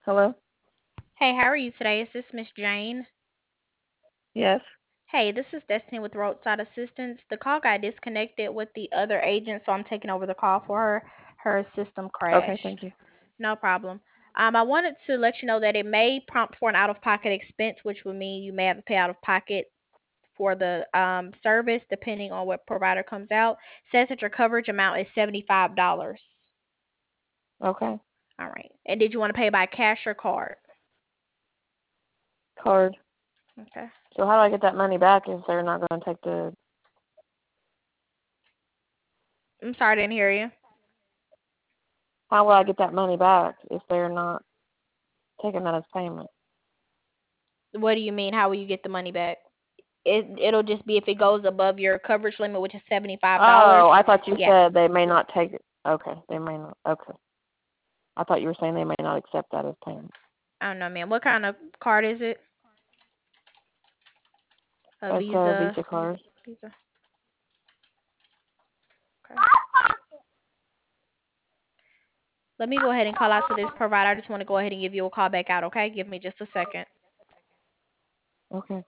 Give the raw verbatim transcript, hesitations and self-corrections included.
Hello? Hey, how are you today? Is this Miss Jane? Yes. Hey, this is Destiny with Roadside Assistance. The call got disconnected with the other agent, so I'm taking over the call for her. Her system Okay, crashed. thank you. No problem. Um, I wanted to let you know that it may prompt for an out-of-pocket expense, which would mean you may have to pay out of pocket for the um service, depending on what provider comes out. Says that your coverage amount is seventy-five dollars. Okay. All right. And did you want to pay by cash or card? Card. Okay. So how do I get that money back if they're not going to take the? I'm sorry, I didn't hear you. How will I get that money back if they're not taking that as payment? What do you mean? How will you get the money back? It it'll just be if it goes above your coverage limit, which is seventy five dollars. Oh, I thought you Yeah. said they may not take it. Okay, they may not. Okay. I thought you were saying they may not accept that as payment. I don't know, man. What kind of card is it? A It's a Visa. Visa card. Visa. Okay. Let me go ahead and call out to this provider. I just want to go ahead and give you a call back out. Okay. Give me just a second. Okay.